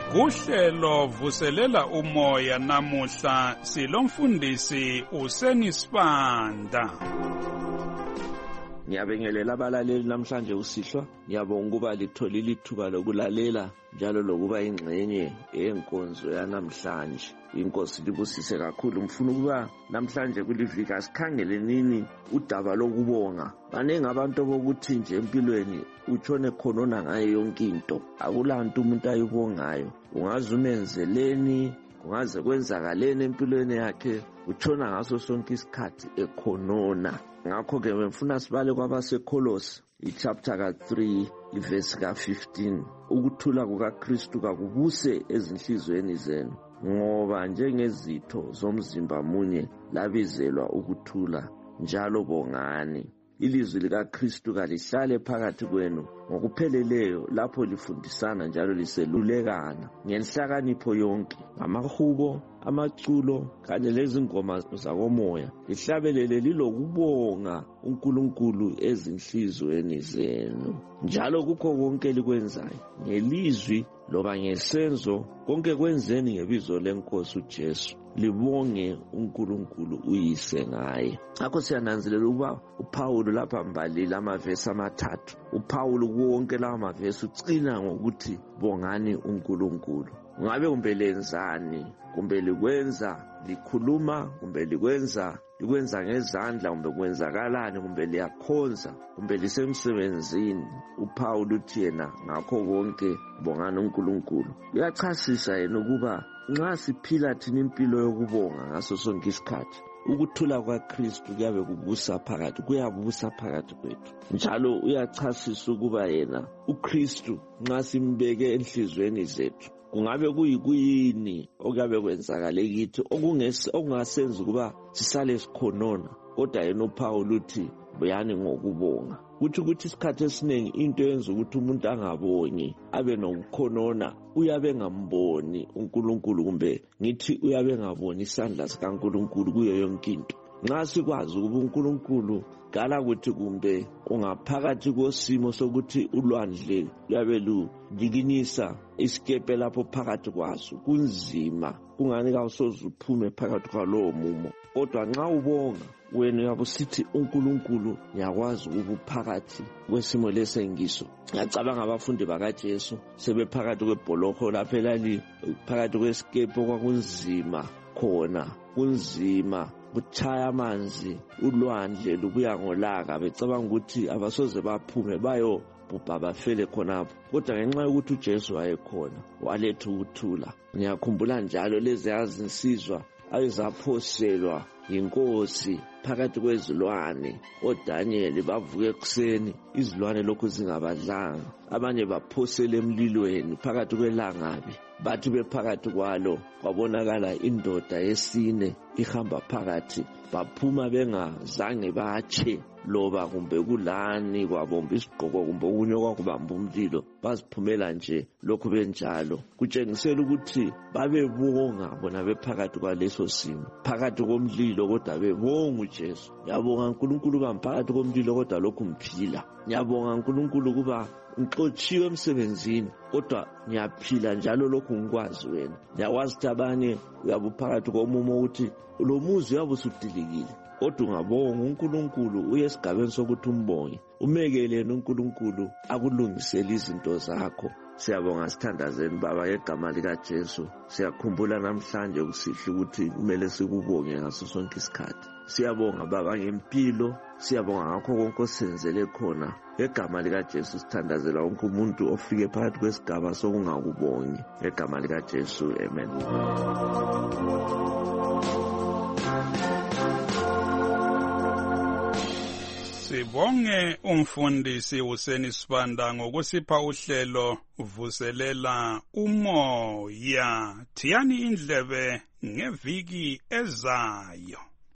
Uhlelo vuselela umoya namuhla silomfundisi Useni Sibanda. Ngiyabingelela abalaleli namhlanje usihlwa. Ngiyabonga ukuba litholile ithuba lokulalela njalo lokuba ingxenye yenkonzo yanamhlanje. Inkosi libusise kakhulu. Ngifuna ukuba namhlanje kuliviki asikhangele nini udaba lokubonga. Banenge abantu bokuthi nje empilweni utshone khonona ngayo yonke into. Akulanto umuntu ayibongayo. Ungaze umenzeleni, kungaze kwenzakaleni empilweni yakhe, utshona ngaso sonke isikhathi ekhonona. Ngakho ke ngifuna sibale kwabaseKolosi ichapter ka3 iverse ka15. Ukuthula kukaKristu kakubuse ezinhlizweni zenu, ngoba njengezitho zomzimba munye labizelwa ukuthula, njalo bongani. Ilizwi likaKristu kalihlale phakathi kwenu ngokupheleleyo lapho lifundisana njalo liselulekana ngenhlakanipho yonke, ngamahubo, amaculo kanye lezingoma zakomoya, lihlabelele lilokubonga uNkulunkulu ezinhlizweni zenu. Njalo kukho konke likwenzayo, ngelizwi loba ngesenzo, konke kwenzeni ngebizo lenkosi uJesu, libonge uNkulunkulu uyise ngaye. Ngakho siyananzelela ukuba uPawulu lapha mbalile amavesi amathathu. uPawulu kuwonke lawa mavesi ucina ngokuthi bongani uNkulunkulu. Ngabe kumbe lenzani, kumbe likwenza, likhuluma, kumbe likwenza ngezandla, kumbe kwenzakalani, kumbe liyakhonza, kumbe lisemsebenzini, uPawulu uthi yena ngakho konke bongani uNkulunkulu. Uyachasisa yena ukuba nxa siphila thina impilo yokubonga ngaso sonke isikhathi, ukuthula kwaKristu kuyabe kubusa phakathi kwethu. Njalo uyachasisa ukuba yena uKristu nxa simbeke enhlizweni zethu, kungabe kuyini okuyabe kwenzakale kithi okungasenza ukuba sisale sikhonona, kodwa yena uPawulu uthi buyani ngokubonga. Ukuthi isikhathi esiningi into yenza ukuthi umuntu angabongi, abe nokukhonona, uyabe ngamboni uNkulunkulu, kumbe ngithi uyabe ngaboni isandla sikaNkulunkulu kuyo yonke into. Nxa sikwazi ukuba uNkulunkulu kala ukuthi kumbe ungaphakathi kosimo sokuthi ulwandle luyabe ludikinisa isikepe lapho phakathi kwaso, kunzima, kungani kawusoze uphume phakathi kwalowo mumo, kodwa nxa ubonga wena uyabe usithi uNkulunkulu ngiyakwazi ukuba phakathi kwesimo lesengiso. Ngiyacabanga abafundi bakaJesu sebephakathi kwebholoko lapho elali phakathi kwesikepe okwakunzima khona, kunzima, kuchaya amanzi, ulwandle lubuya ngolaka, becabanga ukuthi abasoze baphume bayobhubha bafele khonapho, kodwa ngenxa yokuthi uJesu wayekhona waletha ukuthula. Ngiyakhumbula njalo lezi azinsizwa ayezaphoselwa yinkosi phakathi kwezilwane, oDanyeli bavuka ekuseni izilwane lokhu zingabadlanga, abanye baphosela emlilweni phakathi kwelangabi. Bathi bephakathi kwalo kwabonakala indoda yesine ihamba phakathi, baphuma bengazange batshe loba kumbe kulani kwabomba isigqoko kumbe okunye okwakubamba umlilo, baziphumela nje lokhu benjalo. Kutshengisela ukuthi babebonga bona bephakathi kwaleso simo, phakathi komlilo, kodwa bebonga uJesu. Ngiyabonga uNkulunkulu ukuba phakathi komlilo kodwa lokhu ngiphila. Ngiyabonga uNkulunkulu ukuba ngixotshiwe emsebenzini kodwa ngiyaphila njalo lokhu ngikwazi wena. Ngiyakwazi ukuthi abanye uyabe phakathi komumo ukuthi lo muzi uyabe usudilikile, kodwa ungabonga uNkulunkulu uye esigabeni sokuthi umbonge, umekelele uNkulunkulu akulungisele izinto zakho. Siyabonga sithandazeni Baba ngegama likaJesu. Siyakhumbula namhlanje kusihle ukuthi kumele sikubonge ngaso sonke isikhathi. Siyabonga Baba ngempilo, siyabonga ngakho konke osenzele khona. Ngegama likaJesu sithandazela wonke umuntu ofike phakathi kwesigaba sokungakubongi. Ngegama likaJesu, amen. Sibonge umfundisi Useni Sibanda ngokusipha uhlelo vuselela umoya. Thiyani indlebe ngeviki ezayo.